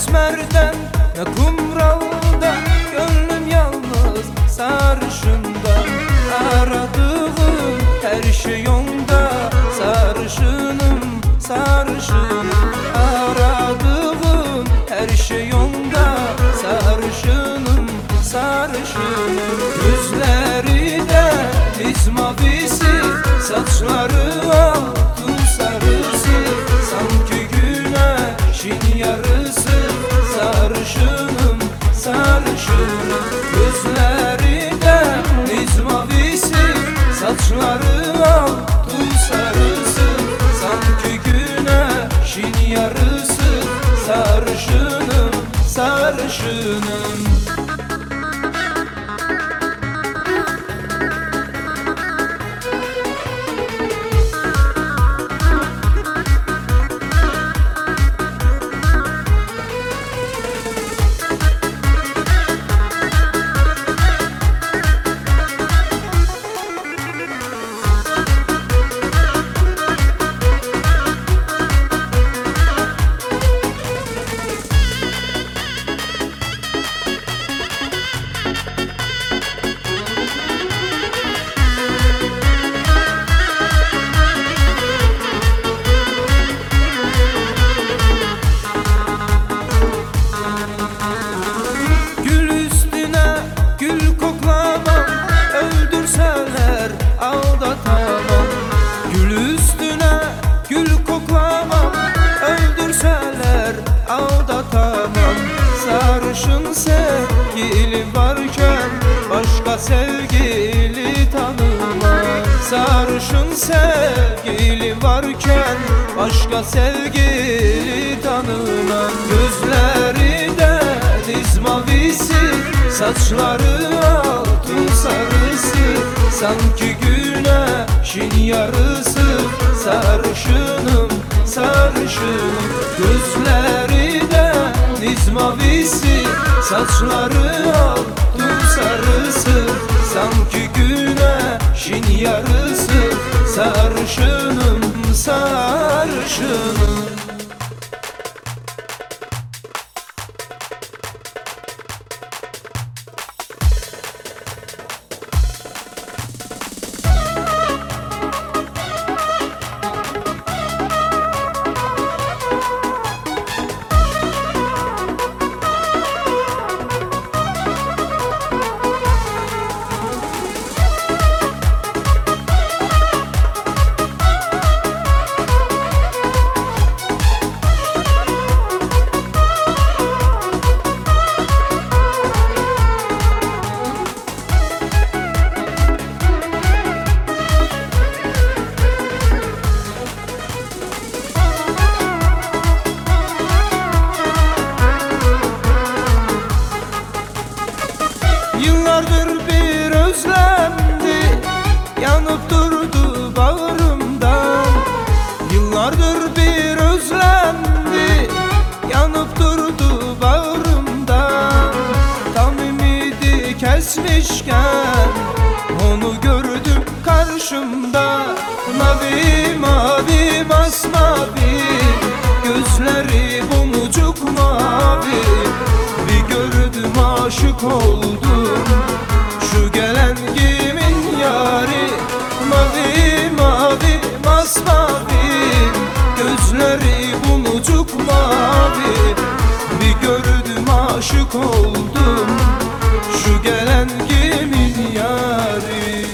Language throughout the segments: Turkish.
esmerden ne kumraldan, gönlüm yalnız sarışında. Aradığım her şey onda, sarışınım, sarışınım. Aradığım her şey onda, sarışınım, sarışınım. Gözleri de diz mavisi, saçları altın sarısı, sanki güneşin yarısı. Sarışınım, sarışınım. Gözleri de diz mavisi, saçları altın sarısı, sanki güneşin yarısı. Sarışınım, sarışınım. Aldatamam, gül üstüne gül koklamam, öldürseler aldatamam. Sarışın sevgili varken başka sevgili tanımam. Sarışın sevgili varken başka sevgili tanımam. Gözleri de diz mavisi, saçları altın sarısı, sanki güneşin yarısı. Sarışınım, sarışınım. Gözleri de diz mavisi, saçları altın sarısı, sanki güneşin yarısı. Sarışınım, sarışınım. Yıllardır bir özlemdi, yanıp durdu bağrımdan. Yıllardır bir özlemdi, yanıp durdu bağrımdan. Tam ümidi kesmişken onu gördüm karşımda. Mavi mavi masmavi, gözleri bumucuk mavi. Bir gördüm aşık oldum, şu gelen kimin yari. Mavi mavi masmavi, gözleri bumucuk mavi. Bir gördüm aşık oldum, şu gelen kimin yari.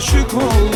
aşık oldum.